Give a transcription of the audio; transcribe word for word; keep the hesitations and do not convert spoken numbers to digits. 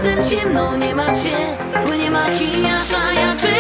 oknem ciemno, nie ma cię. Płynie makijaż, a ja czekam.